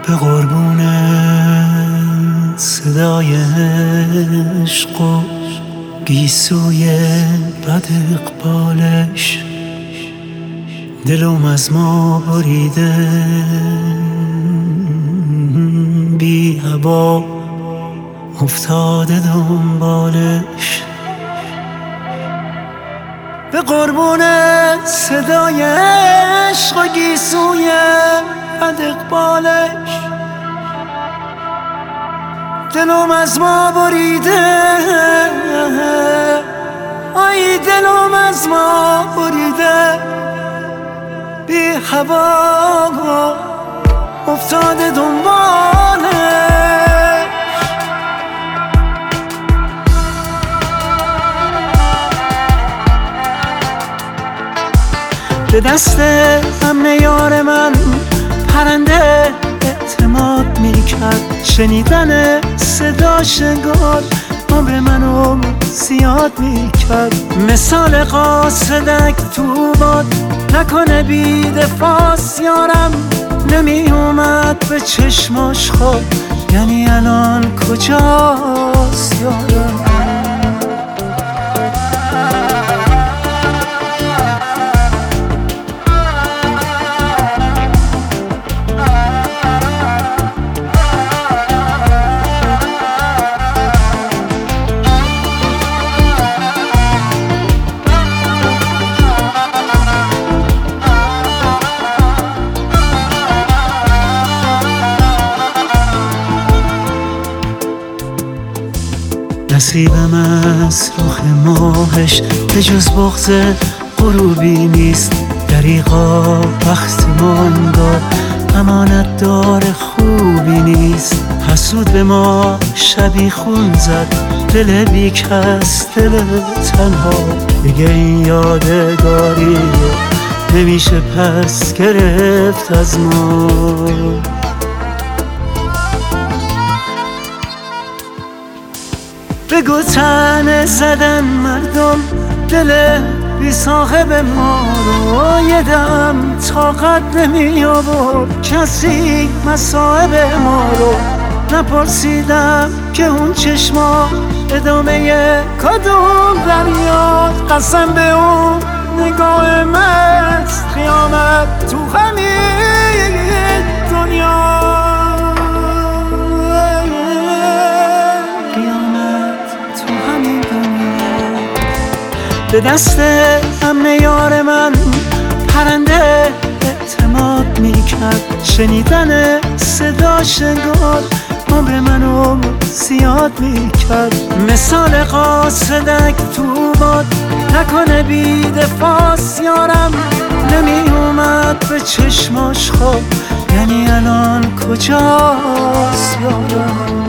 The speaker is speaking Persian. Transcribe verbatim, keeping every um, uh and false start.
به قربون صدای عشق و گیسوی بد اقبالش دلم از ما بریده بی هوا افتاده دنبالش. به قربون صدای عشق و گیسوی بد اقبالش دلم از ما بریده، آی دلم از ما بریده بی هوا افتاده دنبالش. به دست امن یار من پرنده اعتماد میکرد، شنیدن صداش انگار عمر منو زیاد میکرد. مثال قاصدک تو باد نکنه بی دفاعس یارم، نمی اومد به چشماش خواب، یعنی الان کجاست یارم؟ نصیبم از رخ ماهش به جز بغض غروبی نیست، دریغا وقت ماندار امانت دار خوبی نیست. حسود به ما شبی خون زد، دل بی کس دل تنها، دیگه این یادگاری نمیشه پس گرفت از ما. بگو تنه زدن مردم دل بی صاحب ما رو، یه دم طاقت نمی آورد کسی مصائب ما رو. نپرسیدم که اون چشما ادامه کدوم دریاد، قسم به اون نگاه مست قیامت تو همین دنیا. به دست امن یار من پرنده اعتماد میکرد، شنیدن صداش انگار عمر منو زیاد میکرد. مثال قاصدک تو باد نکنه بی دفاعس یارم، نمی اومد به چشماش خواب، یعنی الان کجاست یارم؟